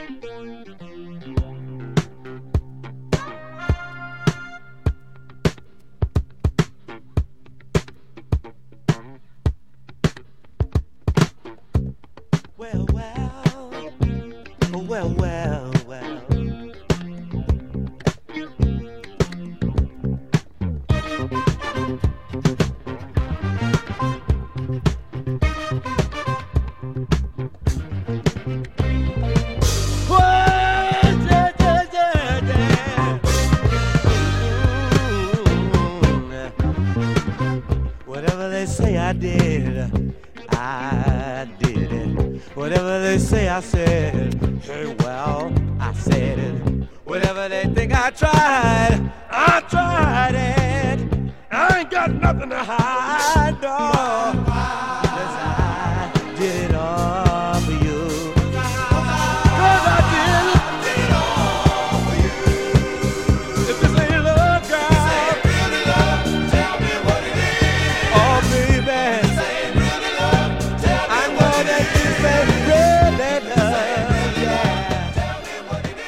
Well, well, well, well. Whatever they say I did, I did it. Whatever they say I said, hey, well, I said it. Whatever they think I tried it. I ain't got nothing to hide, no. Because I did it all for you. Because I did it all for you. If this ain't love, girl, this ain't really love, tell me what it is. Oh, baby, this ain't really love, tell me I know what that it is. This ain't really love, yeah. Tell me what it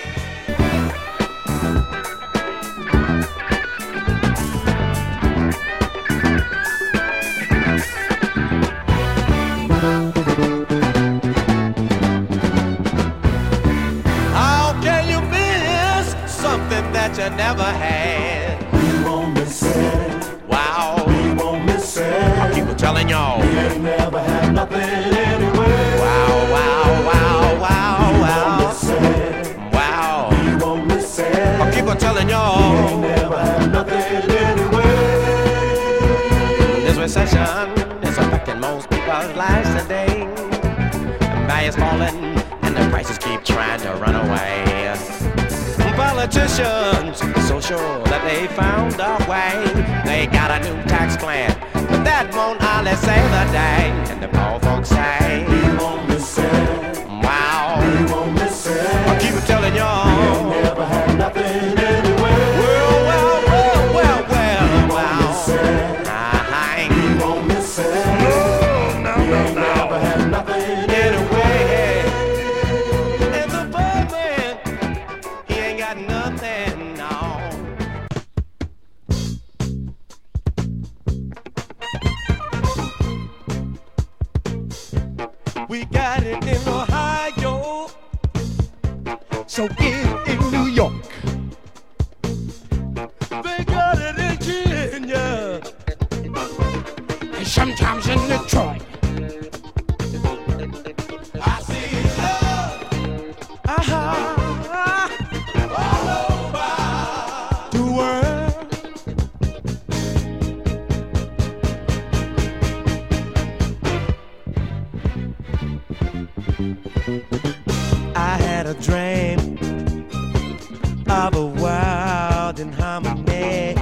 How can you miss something that you never had? We won't miss it. Wow. We won't miss it. People telling y'all. We ain't never had nothing anyway. Wow, wow, wow, wow, We wow. won't miss it. Wow. We won't miss it. People telling We y'all. ain't never had nothing anyway. This recession is affecting most people's lives today. Values falling and the prices keep trying to run away. Politicians so sure that they found a way. They got a new tax plan, but that won't only save the day. And the poor folks say, We won't miss it. wow. We won't miss it. I keep telling We y'all. ain't never had nothing anyway. Well, We won't miss it. I ain't We won't miss it. no, We ain't never had nothing anyway. And the poor man, he ain't got nothing, no. We got it in Ohio, so get it in New York. They got it in Virginia, and sometimes in Detroit. I see love all over the world. I had a dream of a world in harmony.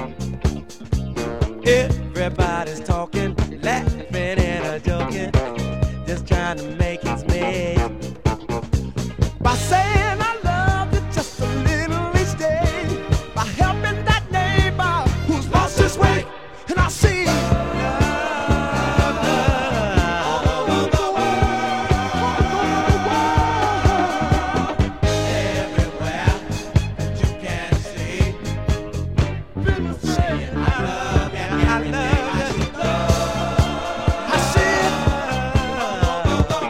Everybody's talking, laughing and a joking, just trying to make ends meet. By saying I love you just a little each day, by helping that neighbor who's lost his way, and I see love all over the world. Everywhere that you can see, people saying I love you, I love you. I see it all over the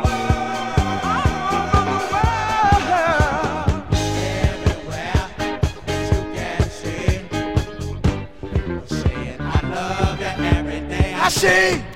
world. Everywhere that you can see, people saying I love you every day. I see.